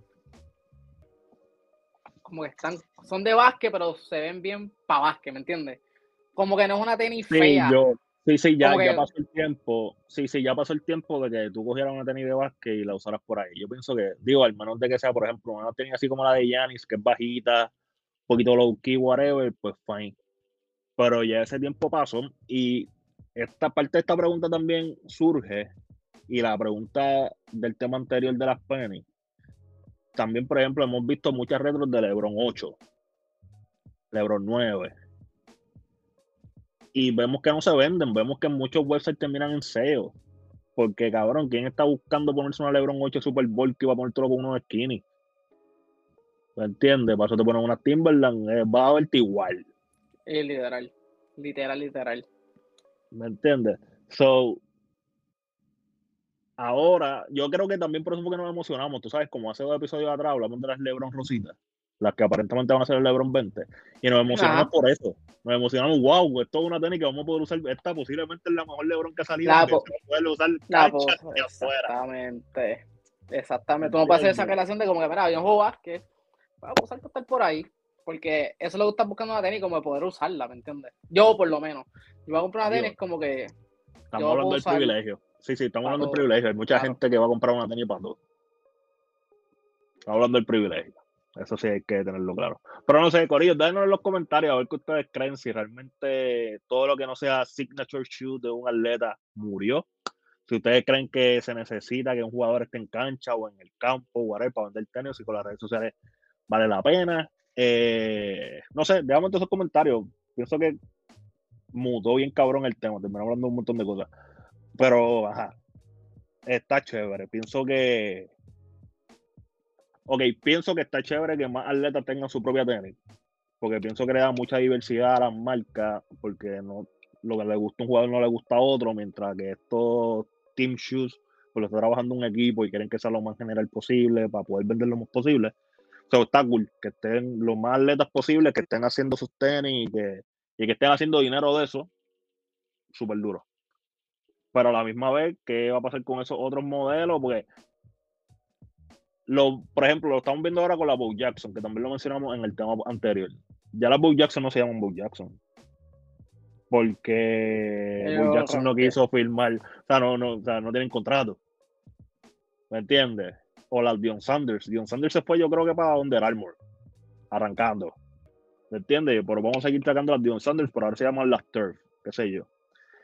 como que son de básquet, pero se ven bien para básquet, ¿me entiendes? Como que no es una tenis fea. Ya pasó el tiempo. Sí, ya pasó el tiempo de que tú cogieras una tenis de básquet y la usaras por ahí. Yo pienso que, al menos de que sea, por ejemplo, una tenis así como la de Giannis, que es bajita, un poquito low key, whatever, pues fine. Pero ya ese tiempo pasó y esta parte de esta pregunta también surge, y la pregunta del tema anterior de las penny. También, por ejemplo, hemos visto muchas retros de LeBron 8, LeBron 9, y vemos que no se venden, vemos que muchos websites terminan en SEO, porque cabrón, ¿quién está buscando ponerse una LeBron 8 Super Bowl que va a ponértelo con unos skinny? ¿Me entiendes? Para eso te ponen una Timberland, va a verte igual. Literal. ¿Me entiendes? Ahora, yo creo que también por eso fue que nos emocionamos, tú sabes, como hace 2 episodios atrás hablamos de las LeBron Rositas, las que aparentemente van a ser el LeBron 20, y nos emocionamos por eso. Nos emocionamos, wow, esto es una tenis que vamos a poder usar. Esta posiblemente es la mejor LeBron que ha salido, porque se va a poder usar cancha y afuera. Exactamente. Tú no puedes hacer esa relación de como que, mira, yo no juego básquet, vamos a usar que estar por ahí. Porque eso es lo que estás buscando una tenis, como de poder usarla, ¿me entiendes? Yo, por lo menos. Yo voy a comprar una tenis como que. Estamos hablando del privilegio. Sí, estamos hablando del privilegio. Hay mucha gente que va a comprar una tenis para todo. Estamos hablando del privilegio. Eso sí hay que tenerlo claro. Pero no sé, Corillo, déjenos en los comentarios a ver qué ustedes creen, si realmente todo lo que no sea signature shoe de un atleta murió. Si ustedes creen que se necesita que un jugador esté en cancha o en el campo, whatever, para vender tenis, y con las redes sociales vale la pena. No sé, déjame todos esos comentarios. Pienso que mutó bien cabrón el tema, terminamos hablando de un montón de cosas. Pero, ajá, está chévere. Pienso que está chévere que más atletas tengan su propia tenis, porque pienso que le da mucha diversidad a las marcas, porque no, lo que le gusta a un jugador no le gusta a otro, mientras que estos team shoes, pues lo está trabajando un equipo y quieren que sea lo más general posible para poder vender lo más posible. O sea, está cool que estén los más atletas posibles, que estén haciendo sus tenis y que estén haciendo dinero de eso, súper duro. Pero a la misma vez, ¿qué va a pasar con esos otros modelos? Porque por ejemplo, lo estamos viendo ahora con la Bo Jackson, que también lo mencionamos en el tema anterior. Ya las Bo Jackson no se llaman Bo Jackson, porque Bo Jackson no quiso firmar, o sea, no tienen contrato. ¿Me entiendes? O las Dion Sanders. Dion Sanders se fue, yo creo que para Under Armour, arrancando. ¿Me entiendes? Pero vamos a seguir sacando las Dion Sanders, por ahora se llaman las Turf, qué sé yo.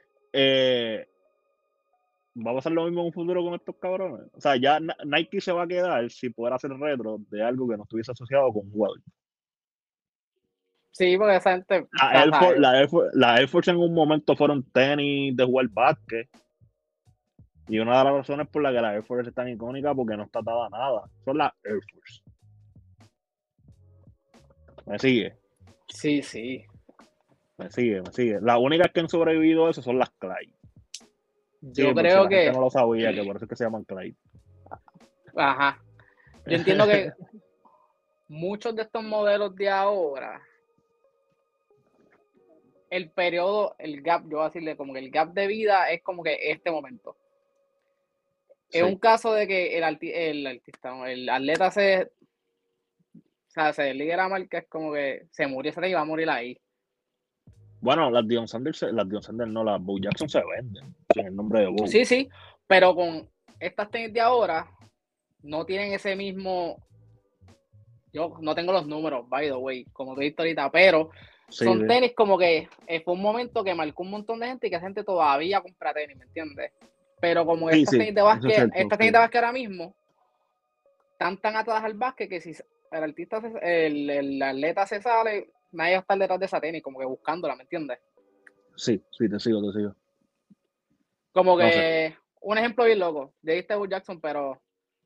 ¿Va a pasar lo mismo en un futuro con estos cabrones? O sea, ya Nike se va a quedar sin poder hacer retro de algo que no estuviese asociado con un jugador. Sí, porque esa gente. La Air Force en un momento fueron tenis de jugar básquet. Y una de las razones por las que la Air Force es tan icónica porque no está atada a nada. Son las Air Force. ¿Me sigue? Sí. Me sigue. Las únicas que han sobrevivido a eso son las Clyde. Yo creo si la gente no lo sabía, que por eso es que se llaman Clyde. Ajá. Yo entiendo que muchos de estos modelos de ahora, el periodo, el gap, yo voy a decirle como que el gap de vida es como que este momento. Sí. Es un caso de que el atleta se desliga la marca, es como que se murió ese y va a morir ahí. Bueno, las Dion Sanders no, las Bo Jackson se venden sin el nombre de Bo. Sí, pero con estas tenis de ahora no tienen ese mismo. Yo no tengo los números, by the way, como te he dicho ahorita, pero son tenis como que fue un momento que marcó un montón de gente y que la gente todavía compra tenis, ¿me entiendes? Pero como estas tenis de básquet, tenis de básquet ahora mismo están tan atadas al básquet que si el atleta se sale, nadie va a estar detrás de esa tenis, como que buscándola, ¿me entiendes? Sí, te sigo. Como que un ejemplo bien loco, de diste Bo Jackson, pero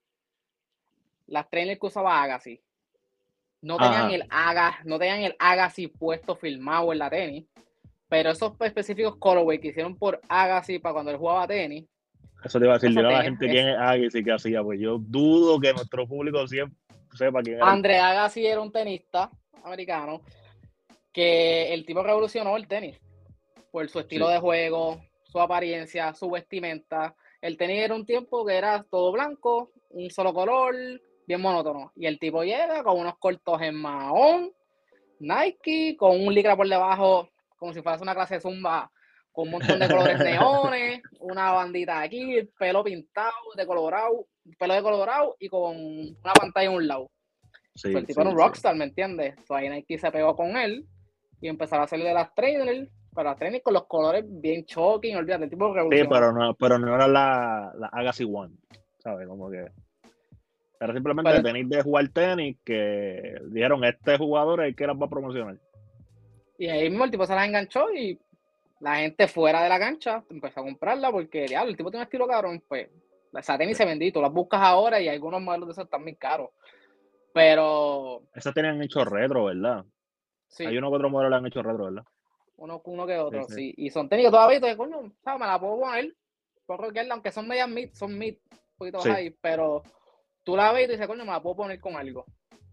las trainers que usaba Agassi no tenían el Agassi puesto firmado en la tenis, pero esos específicos colorway que hicieron por Agassi para cuando él jugaba tenis. Eso te iba a decir, dile a la gente quién es Agassi y qué hacía, pues yo dudo que nuestro público siempre sepa quién era. Andre Agassi era un tenista americano que el tipo revolucionó el tenis por su estilo de juego, su apariencia, su vestimenta. El tenis era un tiempo que era todo blanco, un solo color, bien monótono. Y el tipo llega con unos cortos en mahón, Nike, con un licra por debajo, como si fuese una clase de zumba, con un montón de colores neones, una bandita aquí, el pelo pintado, pelo de colorado y con una pantalla en un lado. El tipo era un rockstar, ¿me entiendes? Ahí Nike se pegó con él y empezaron a hacerle de las trainers, para las trainers con los colores bien shocking, olvídate, el tipo revolucionó. Sí, pero no era la Agassi One, ¿sabes? Como que era simplemente tenis de jugar tenis que dijeron, este jugador es el que las va a promocionar. Y ahí mismo el tipo se las enganchó y la gente fuera de la cancha empezó a comprarla porque, diablo, el tipo tiene un estilo cabrón, pues esa tenis se vendió, tú las buscas ahora y algunos modelos de esos están muy caros. Pero... Esas tenían hecho retro, ¿verdad? Sí. Hay uno que otro modelo le han hecho retro, ¿verdad? Uno que otro, sí. Y son tenis que todavía, coño, ¿sabes? Me la puedo poner, puedo rockearla, aunque son medias mid, un poquito high, pero tú la ves y te dices, coño, me la puedo poner con algo.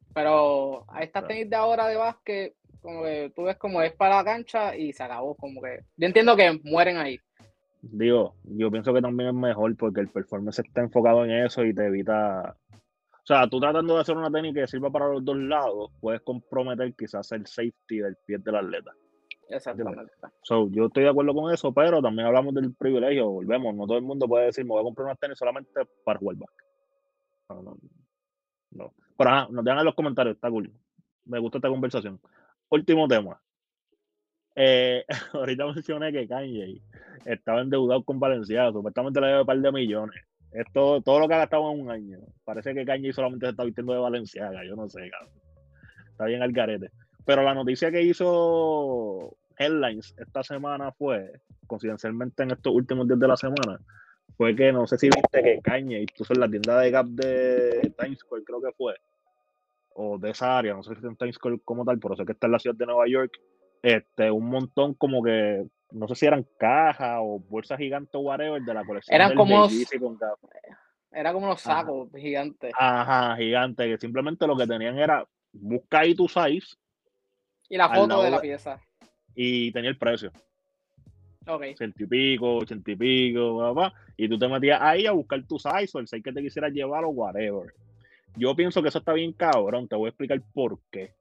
Pero a estas tenis de ahora de básquet, como que tú ves como es para la cancha y se acabó, como que yo entiendo que mueren ahí. Digo, yo pienso que también es mejor porque el performance está enfocado en eso y te evita. O sea, tú tratando de hacer una tenis que sirva para los dos lados, puedes comprometer quizás el safety del pie del atleta. Exactamente. So, yo estoy de acuerdo con eso, pero también hablamos del privilegio. Volvemos, no todo el mundo puede decir, me voy a comprar una tenis solamente para jugar básquet. No, no, no. Pero nos dejan en los comentarios, está cool. Me gusta esta conversación. Último tema. Ahorita mencioné que Kanye estaba endeudado con Balenciaga, supuestamente le debe un par de millones. Esto, todo lo que ha gastado en un año. Parece que Kanye solamente se está vistiendo de Balenciaga, yo no sé, cabrón. Está bien al garete. Pero la noticia que hizo Headlines esta semana fue, coincidencialmente en estos últimos días de la semana, fue que no sé si viste que Kanye puso en la tienda de Gap de Times Square, creo que fue, o de esa área, no sé si en Times Square como tal, pero sé que está en la ciudad de Nueva York, un montón como que, no sé si eran cajas o bolsas gigantes o whatever de la colección Eran del como, de Yeezy con Gap. era como unos Ajá, sacos gigantes. ajá, gigante, que simplemente lo que tenían era, busca ahí tu size Y la al foto de lado la de, pieza. y tenía el precio, Ok. 100 y pico, 80 y pico, y tú te metías ahí a buscar tu size o el size que te quisieras llevar o whatever. Yo pienso que eso está bien cabrón, te voy a explicar por qué.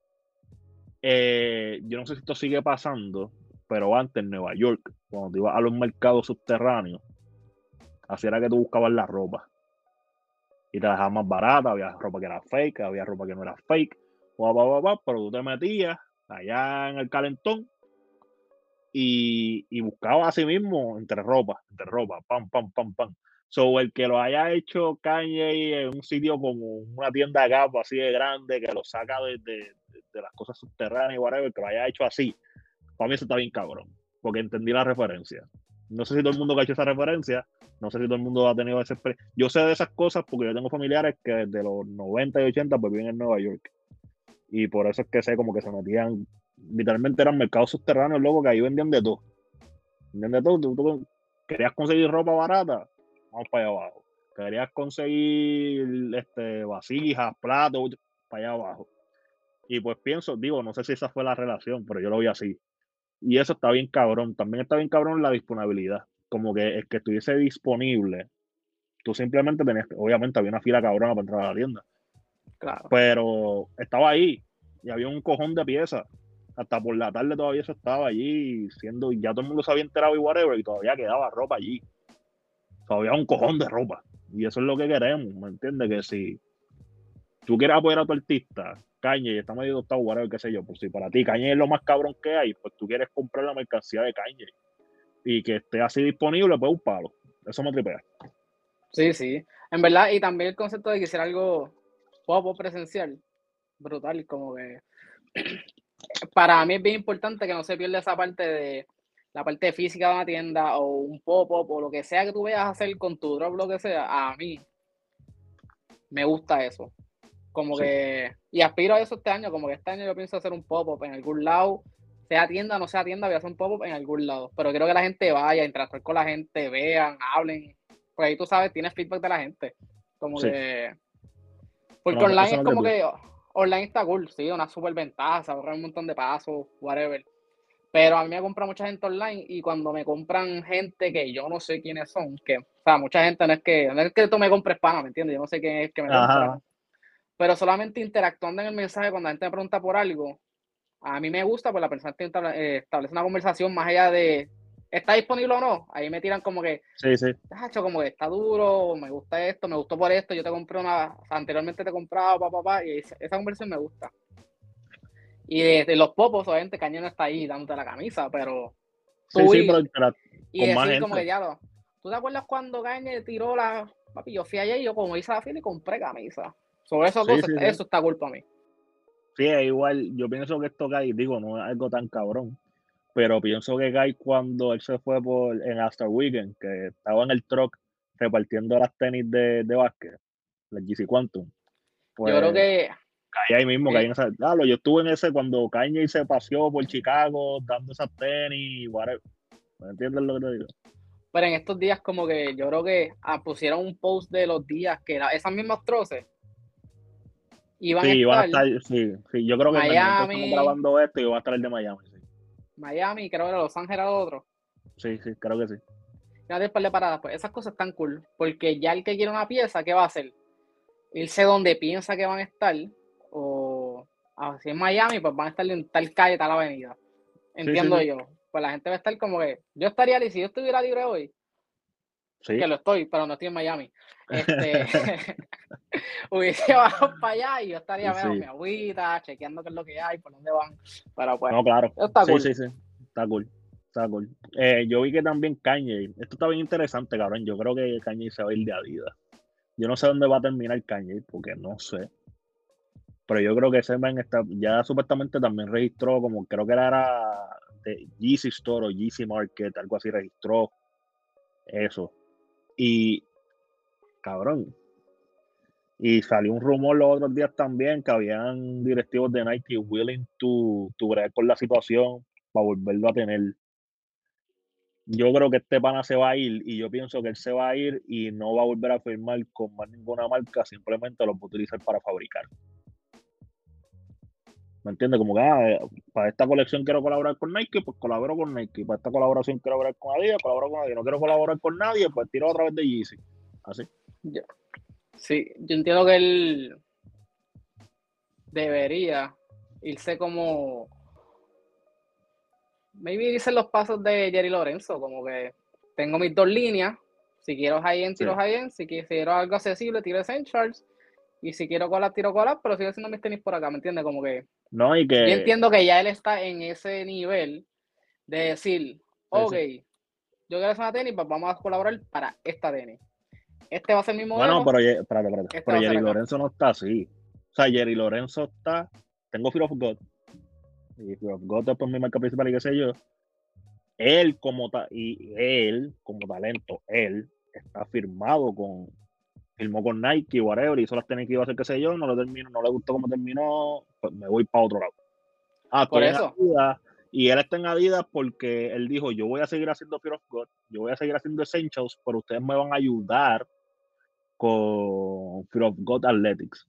Yo no sé si esto sigue pasando, pero antes en Nueva York, cuando te ibas a los mercados subterráneos, así era que tú buscabas la ropa y te la dejaban más barata, había ropa que era fake, había ropa que no era fake, pero tú te metías allá en el calentón y buscabas así mismo entre ropa, pam, pam, pam, pam. So, el que lo haya hecho Kanye en un sitio como una tienda de Gap así de grande, que lo saca de las cosas subterráneas y whatever, que lo haya hecho así, para mí eso está bien cabrón, porque entendí la referencia. No sé si todo el mundo que ha hecho esa referencia, no sé si todo el mundo ha tenido ese. Yo sé de esas cosas porque yo tengo familiares que desde los 90 y 80 pues viven en Nueva York. Y por eso es que sé como que se metían, literalmente eran mercados subterráneos, loco, que ahí vendían de todo. Vendían de todo. Tú querías conseguir ropa barata, vamos para allá abajo. Querías conseguir vasijas, platos, para allá abajo. Y pues pienso, digo, no sé si esa fue la relación, pero yo lo vi así. Y eso está bien cabrón. También está bien cabrón la disponibilidad. Como que el que estuviese disponible, tú simplemente tenías, obviamente había una fila cabrona para entrar a la tienda, Claro. pero estaba ahí y había un cojón de piezas. Hasta por la tarde todavía eso estaba allí, siendo, ya todo el mundo se había enterado y whatever, y todavía quedaba ropa allí. Todavía un cojón de ropa. Y eso es lo que queremos, ¿me entiendes? Que si tú quieres apoyar a tu artista, Kanye, y está medio tostado, whatever, qué sé yo, pues si para ti Kanye es lo más cabrón que hay, pues tú quieres comprar la mercancía de Kanye y que esté así disponible, pues un palo. Eso me tripea. Sí, sí. En verdad, y también el concepto de que hiciera algo poco presencial, brutal, como que para mí es bien importante que no se pierda esa parte de la parte física de una tienda o un pop-up o lo que sea que tú vayas a hacer con tu drop, lo que sea. A mí me gusta eso. Como Sí. que, y aspiro a eso este año, como que este año yo pienso hacer un pop-up en algún lado, sea tienda, no sea tienda, voy a hacer un pop-up en algún lado. Pero quiero que la gente vaya, interactuar con la gente, vean, hablen. Porque ahí tú sabes, tienes feedback de la gente. Como Sí. que. Porque Eso online es no como tripea. que. Online está cool, sí, una super ventaja, se ahorra un montón de pasos, whatever. Pero a mí me compra mucha gente online y cuando me compran gente que yo no sé quiénes son, que, o sea, mucha gente no es que tú me compres pana, ¿me entiendes? Yo no sé quién es que me compra, Ajá. pero solamente interactuando en el mensaje cuando la gente me pregunta por algo, a mí me gusta, pues la persona establece una conversación más allá de, ¿está disponible o no? Ahí me tiran como que, Sí, sí. como que está duro, me gusta esto, me gustó por esto, yo te compré o sea, anteriormente te he comprado, y esa conversación me gusta. Y de los popos, obviamente, Cañón no está ahí dándote la camisa, pero Sí, tú sí, pero ir y con más decir como que, gente. diablo, ¿tú te acuerdas cuando Cañe tiró la... Papi, yo fui allá y yo como hice la fila y compré camisa. Sobre esas Sí, cosas, sí, sí. eso está culpa a mí. Sí, es igual. Yo pienso que esto cae, digo, no es algo tan cabrón, pero pienso que cae cuando él se fue en After Weekend, que estaba en el truck repartiendo las tenis de básquet, las GC Quantum. Yo creo Pues que caí ahí mismo, caí en esa. Claro, yo estuve en ese cuando Kanye se paseó por Chicago dando esas tenis, whatever. ¿Me entiendes lo que te digo? pero en estos días como que yo creo que pusieron un post de los días que era esas mismas troces Iban Sí, van a a estar estar, sí, sí. Yo creo que en el momento que estamos Miami, grabando esto, iba a estar el de Miami, sí. Miami, creo que era Los Ángeles otro. Sí, sí, creo que sí. Ya después de paradas, pues esas cosas están cool, porque ya el que quiere una pieza, ¿qué va a hacer? Irse donde piensa que van a estar, o si en Miami, pues van a estar en tal calle, tal avenida. Sí, sí, Entiendo sí. yo. Pues la gente va a estar como que, yo estaría, si yo estuviera libre hoy, que Sí. lo estoy, pero no estoy en Miami, hubiese bajado para allá y yo estaría, mira, con mi Sí. agüita, chequeando qué es lo que hay, por dónde van. Pero pues, No, claro. eso está Sí, cool. sí, sí. Está cool. Está cool. Yo vi que también Kanye, esto está bien interesante, cabrón. Yo creo que Kanye se va a ir de Adidas. Yo no sé dónde va a terminar Kanye, porque no sé. Pero yo creo que ese man está, ya supuestamente también registró, como creo que era de Yeezy Store o Yeezy Market, algo así, registró eso. Y, cabrón, y salió un rumor los otros días también que habían directivos de Nike willing to bregar con la situación para volverlo a tener. Yo creo que este pana se va a ir y yo pienso que él se va a ir y no va a volver a firmar con más ninguna marca, simplemente lo va a utilizar para fabricar. ¿Me entiendes? Como que para esta colección quiero colaborar con Nike, pues colaboro con Nike. Para esta colaboración quiero colaborar con Adidas, colaboro con Adidas. No quiero colaborar con nadie, pues tiro a través de Yeezy. Así. Yo, sí, yo entiendo que él debería irse como, maybe irse en los pasos de Jerry Lorenzo, como que tengo mis dos líneas, si quiero high-end, Sí. tiro high-end, si quiero algo accesible, tiro Essentials, y si quiero colar, tiro colar, pero sigo haciendo mis tenis por acá, ¿me entiendes? Como que No, y yo que. entiendo que ya él está en ese nivel de decir, Sí, ok, sí. yo quiero hacer una tenis, pues vamos a colaborar para esta tenis. Este va a ser mi Bueno, modelo, pero, espérate. este Pero va a ser Jerry acá. Lorenzo no está así. O sea, Jerry Lorenzo está. Tengo Fear of God. Y Fear of God es pues mi marca principal y qué sé yo. Él como talento, él está firmó con Nike, whatever, hizo las tenis que iba a hacer, qué sé yo, no lo terminó, no le gustó cómo terminó, pues me voy para otro lado. Por Estoy en eso, Adidas, y él está en Adidas porque él dijo, yo voy a seguir haciendo Fear of God, yo voy a seguir haciendo Essentials, pero ustedes me van a ayudar con Fear of God Athletics.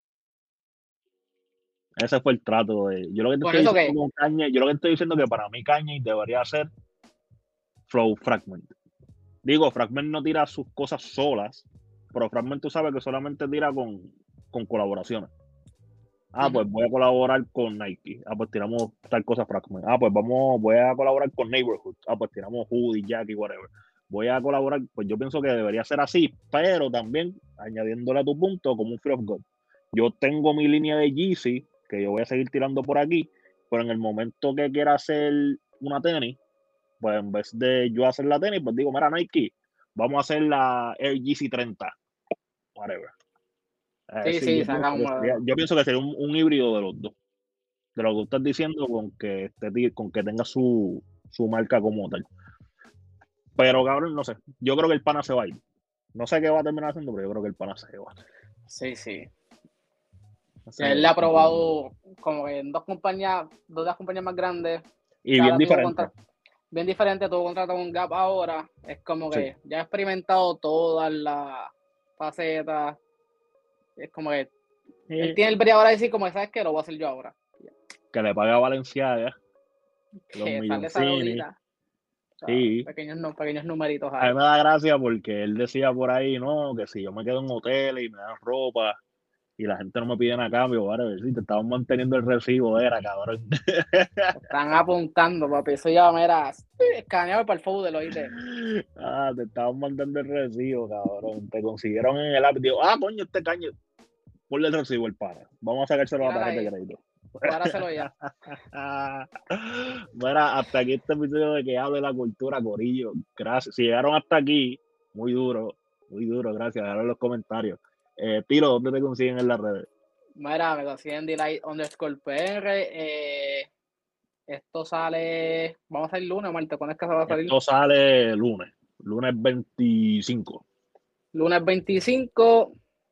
Ese fue el trato de. Yo lo que te por estoy eso diciendo que, con Kanye, yo lo que estoy diciendo que para mí Kanye debería ser Flow Fragment. Digo, Fragment no tira sus cosas solas, pero Fragment tú sabes que solamente tira con colaboraciones. Pues voy a colaborar con Nike. Pues tiramos tal cosa Fragment. Pues voy a colaborar con Neighborhood. Pues tiramos hoodie, jacket, whatever. Voy a colaborar, pues yo pienso que debería ser así, pero también añadiéndole a tu punto como un Fear of God. Yo tengo mi línea de Yeezy que yo voy a seguir tirando por aquí, pero en el momento que quiera hacer una tenis, pues en vez de yo hacer la tenis, pues digo, mira Nike, vamos a hacer la Air Yeezy 30, whatever. sí, Sí, sí, saca un modelo. yo pienso que sería un híbrido de los dos, de lo que tú estás diciendo con que tenga su marca como tal. Pero cabrón, no sé, yo creo que el pana se va a ir. No sé qué va a terminar haciendo, pero yo creo que el pana se va. Sí, sí. Él le Ese ha tipo. probado como que en dos de las compañías más grandes, Y que bien ahora tuvo diferente. contrato, bien diferente, tuvo contrato con Gap ahora, es como Sí. que ya ha experimentado todas las facetas, es como que él Y tiene el brillo ahora de decir como, ¿sabes qué? Lo voy a hacer yo ahora. que le paga a Valenciaga los Que sale esa milloncini. deudita, o sea, Sí. pequeños numeritos A mí ahí. me da gracia porque él decía por ahí, no, que si yo me quedo en hoteles y me dan ropa y la gente no me pide a cambio, vale, si te estaban manteniendo el recibo, era cabrón. Están apuntando, papi, eso ya me era escaneado para el food del oíste. Te estaban mandando el recibo, cabrón. Te consiguieron en el app. Digo, coño, este caño. Ponle el recibo el pana. Vamos a sacárselo a la Tírala tarjeta de ahí, crédito. cuádraselo ya. Mira, hasta aquí este episodio de que hable la cultura, Corillo. Gracias. Si llegaron hasta aquí, muy duro, gracias. Dejaron en los comentarios. Tiro, ¿dónde te consiguen en las redes? Mira, me consiguen Delight_PR. Esto sale. Vamos a salir lunes, Marta. ¿Cuándo es que se va a salir? Esto sale lunes 25. Lunes 25.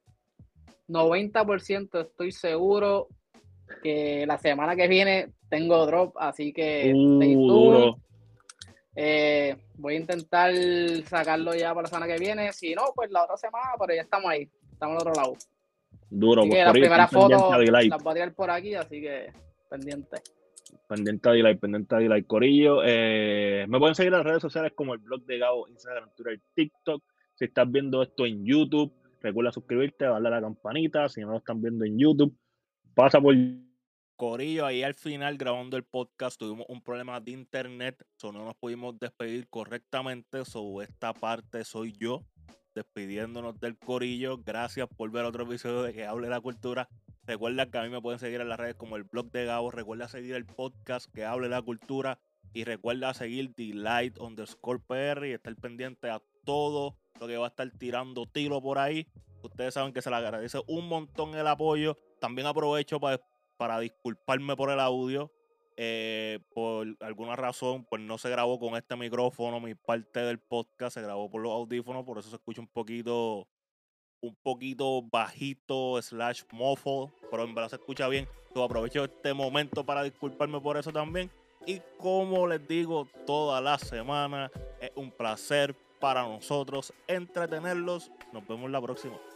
90% estoy seguro que la semana que viene tengo drop, así que stay tuned. Duro. Voy a intentar sacarlo ya para la semana que viene. Si no, pues la otra semana, pero ya estamos ahí. Estamos al otro lado. Duro, así pues que las Corillo, primeras estén pendientes fotos a D-Live. las voy a tirar por aquí, así que pendiente. Pendiente a D-Live, Corillo. Me pueden seguir en las redes sociales como el blog de Gabo, Instagram, Twitter, TikTok. Si estás viendo esto en YouTube, recuerda suscribirte, darle a la campanita. Si no lo están viendo en YouTube, pasa por Corillo, ahí al final grabando el podcast tuvimos un problema de internet, no nos pudimos despedir correctamente, esta parte soy yo despidiéndonos del Corillo. Gracias por ver otro episodio de Que Hable la Cultura. Recuerda que a mí me pueden seguir en las redes como el blog de Gabo, recuerda seguir el podcast Que Hable la Cultura y recuerda seguir Delight_PR y estar pendiente a todo lo que va a estar tirando tiro por ahí. Ustedes saben que se les agradece un montón el apoyo. También aprovecho para disculparme por el audio. Por alguna razón, pues no se grabó con este micrófono. Mi parte del podcast se grabó por los audífonos, por eso se escucha un poquito bajito / mofo, pero en verdad se escucha bien. Entonces aprovecho este momento para disculparme por eso también. Y como les digo, toda la semana es un placer para nosotros entretenerlos. Nos vemos la próxima.